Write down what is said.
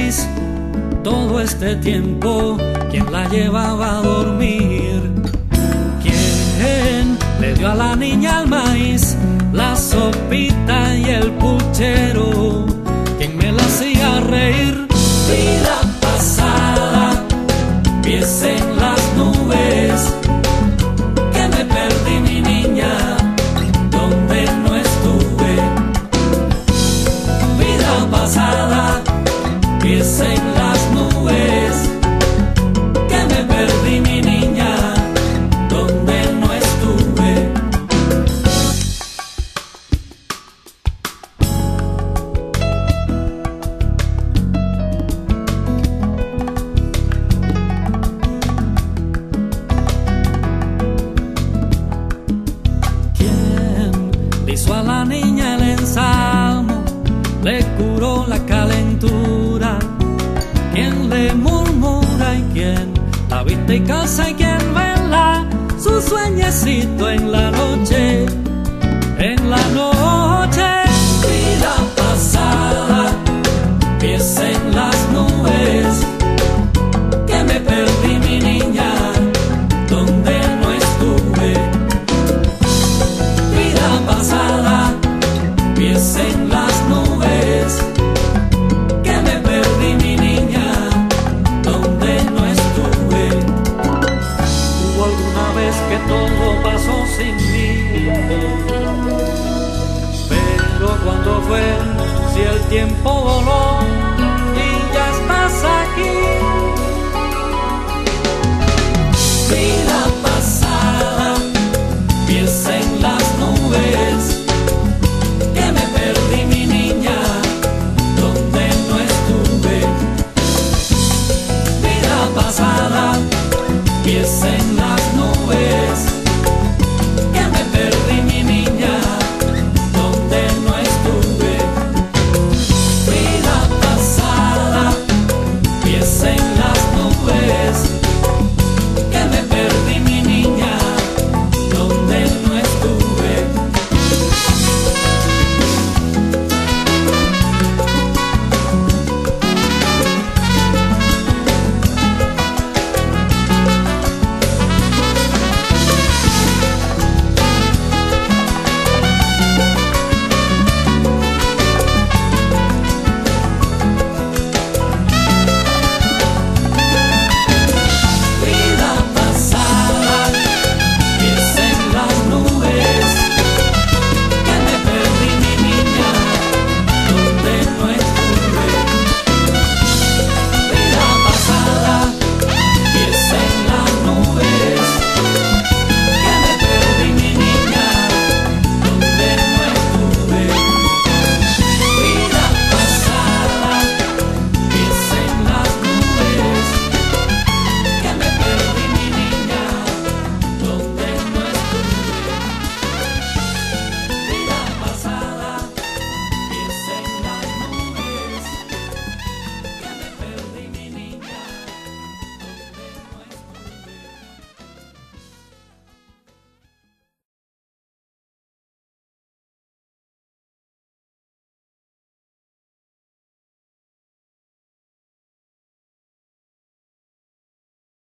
maíz. Todo este tiempo, ¿quién la llevaba a dormir? ¿Quién le dio a la niña el maíz, la sopita y el puchero? ¿Quién me la hacía reír? Vida pasada, pies en las nubes, que me perdí mi niña, donde no estuve. Vida pasada, pies en las nubes, que me perdí mi niña, donde no estuve. ¿Quién le hizo a la niña el ensalmo? Le curó la calentura. ¿Quién le murmura y quién la viste y casa y quién vela su sueñecito en la noche? En la noche. Vida pasada, pies en las nubes, que me perdí mi niña, donde no estuve. Vida pasada, pies en las nubes, que me perdí mi niña, donde no estuve. Hubo alguna vez que todo pasó sin mí, pero ¿cuándo fue? Si el tiempo voló y ya estás aquí. Vida pasada, pies en las nubes, que me perdí mi niña, donde no estuve. Vida pasada, pies en